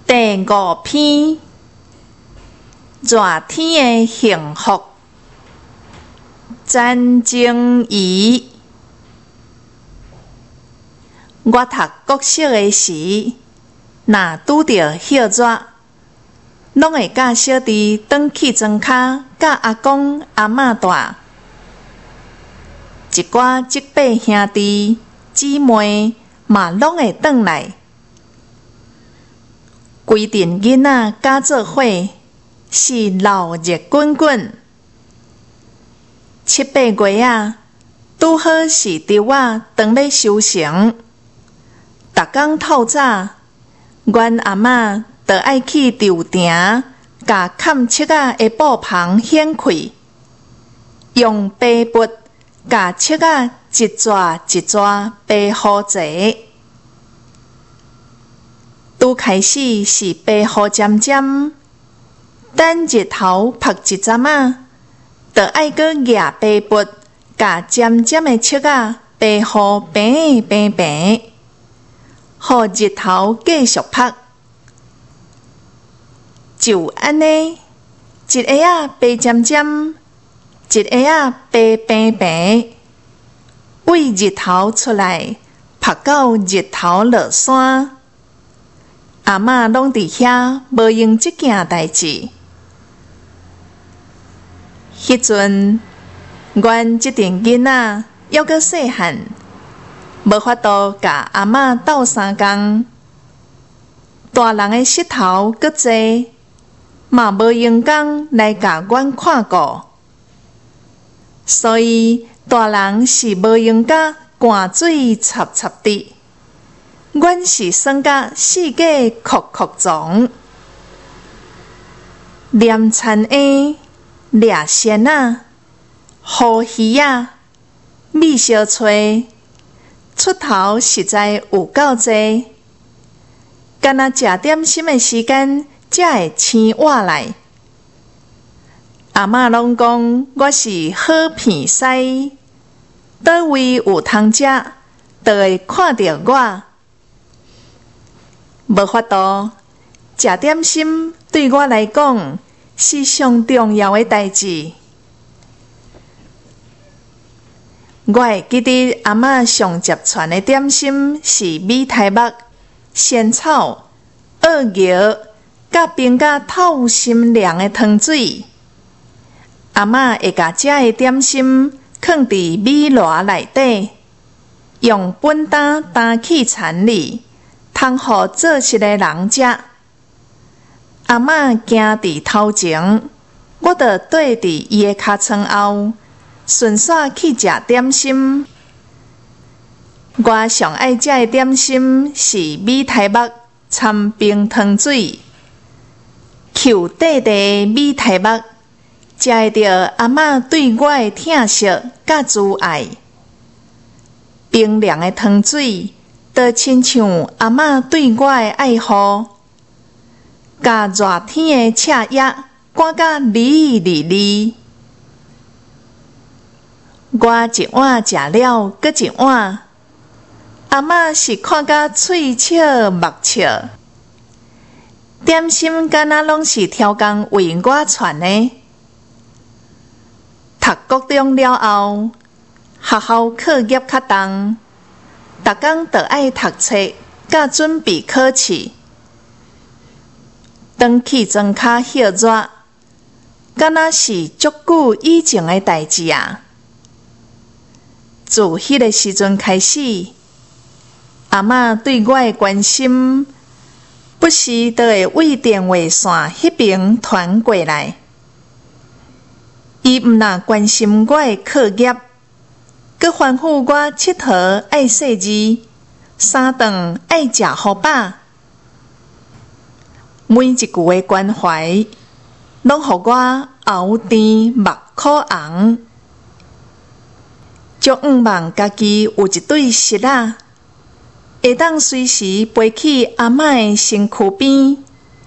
第5篇，热天的幸福。战争仪。我读国小的时，若拄着歇热，拢会甲小弟转去庄骹，甲阿公阿嬷住。一寡即辈兄弟姊妹嘛，拢会转来。规阵囡仔加做伙，是闹热滚滚。7、8月啊，拄好是稻仔当要收成。逐工透早，阮阿嬷就爱去稻埕，甲砍切仔的布棚掀开，用白布甲切仔一撮一撮白好齐。拄开始是白好尖尖，等日头晒一阵仔，就爱搁举白布，甲尖尖的切仔白好平平平，互日头继续晒。就安尼，一下仔白尖尖，一下仔白平平，为日头出来，晒到日头落山。阿嬷拢伫遐无用即件代志。迄阵，阮即阵囡仔还阁细汉，无法度甲阿嬷斗相共。大人的膝头阁济，嘛无用功来甲阮看顾，所以大人是无用甲汗水插插的。阮是算甲四界哭哭撞，念田的、掠仙仔、呼鱼仔、米小炊，出头实在有够济。敢若食点心的时间，才会醒活来。阿嬷拢讲我是好鼻屎，倒位有通食，就会看到我。无法度，食点心对我来讲是上重要的代志。我会记得阿嬷上接传的点心是米苔目、仙草、蚵牛，甲冰甲透心凉的汤水。阿嬷会甲遮的点心放伫米箩内底，用粉担担去田里。通互做事的人食。阿嬷行伫头前，我就跟伫伊的尻川后，顺续去食点心。我上爱食的点心是米苔目掺冰糖水，Q短的米苔目，食会着阿嬷对我的疼惜甲慈爱。冰凉的汤水。就亲像阿嬷对我的爱护，甲热天的赤叶赶甲离离离。我一碗食了，搁一碗。阿嬷是看甲喙笑目笑。点心敢若拢是超工为我传的。读高中了后，学校课业较重。逐工就爱读册，甲准备考试。转去庄骹歇热，敢若是足久以前的代志啊！自迄个时阵开始，阿嬷对我的关心，不时就会为电话线迄边传过来。伊毋但关心我的课业。佮吩咐我佚佗爱识字，三顿爱食好饱。每一句的关怀，拢互我喉甜目可红。足毋望家己有一对膝仔，会当随时飞去阿嬷的身躯边，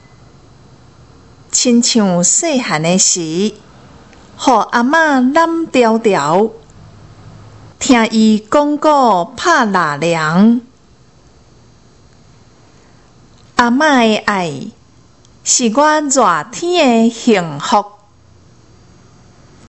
亲像细汉的时，互阿嬷揽条条。听伊讲古拍纳凉， 阿嬷的爱，是我热天的幸福。